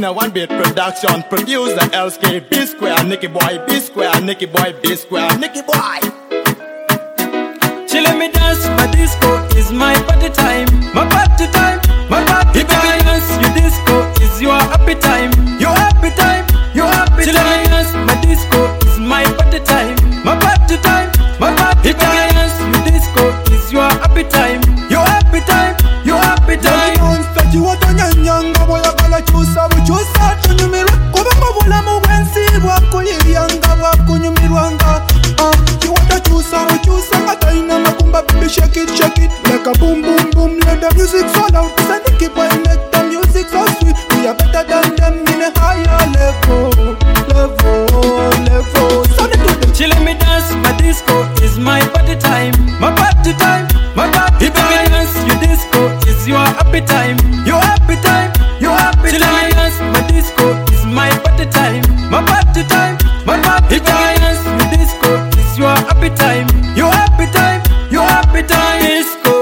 In a one beat production, producer LSK B Square, Nicky Boy B Square, Nicky Boy B Square, Nicky Boy. She let me dance, my disco is my party time. My party time, my party time. If you dance, your disco is your happy time. Your happy time, your happy time. She let me dance, my disco is my party time. My party time, my party time. If you dance, your disco is your happy time. Your happy time, your happy time. Feti watanyanyanga boyagala chusa buchusa tunyumirwa kubanga bulamu bwensi bwakuliyanga bwakunyumirwanga chiwata chusa buchusa ngataina makumba baby shake it like a boom boom boom. Let the music fall out, cause I Nicky Boy make the music so sweet. We are better than them in a higher level. She let me dance, my disco is my party time. My party time, my party time. If you dance, your disco is your happy time. Your happy time, your happy time. She let me dance, my disco is my party time. My party time, my party time. If you dance, your disco is your happy time. Your happy time, your happy time. Disco,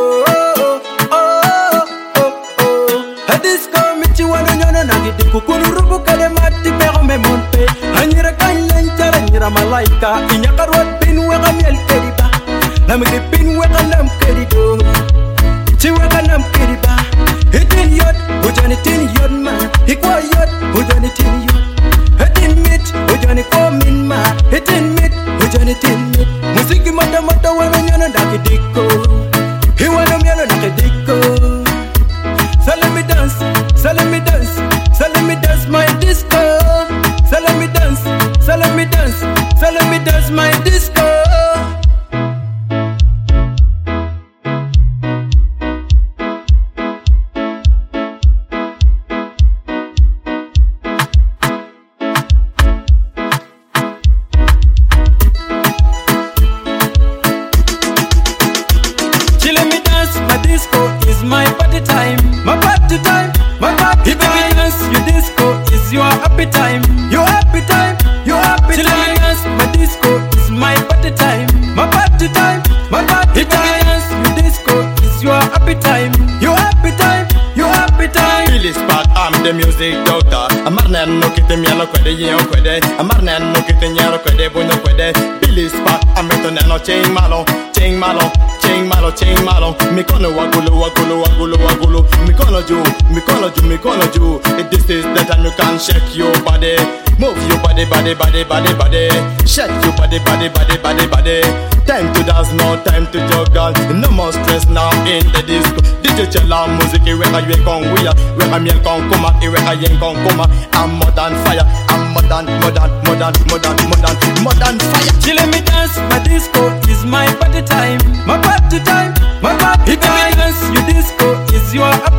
a disco michi wana nyono nagiti kukururubu kale mati pero me monte. Anyira kanyantara nyira malaika. Inyakarwat pinwe kamiel keriba. Namidi pinwe kanam kerido. Chiwe kanam keriba. Hitin yot, ujani tin yot ma. Hikwa yot, ujani tin yot. Hitin mit, ujani komin ma. Hitin mit, ujani tin mit. Musiki mata mata wana nyana nakidiko. Hiwana myana nakidiko. So let me dance, so let me dance, so let me dance my disco. So let me dance, so let me dance, so let me dance my disco. She let me dance, my disco is my party time. My party time, my party time. If you dance, your disco is your happy time. Your happy time, your happy time. She let me dance, my disco is my party time. My party time, my party time. If you dance, your disco is your happy time. Your happy time, your happy time. Billy Spot, I'm the music doctor. Amarnen no kite mielo kwede yin kwede. Amarnen no kite nyero kwede bunyo kwede. Billy Spot, I'm metoneno ching malo. Mikono wagulu. Mikono ju. This is the time you can shake your body. Move your body. Shake your body. Time to dance, no time to juggle. No more stress now in the disco. DJ Chela music, iweka yue kong wia. Weka miel kong kuma, iweka yen kong kuma. I'm modern fire. I'm modern fire. She let me dance, my disco is my party time. My party time, my party time. If you dance, your disco is your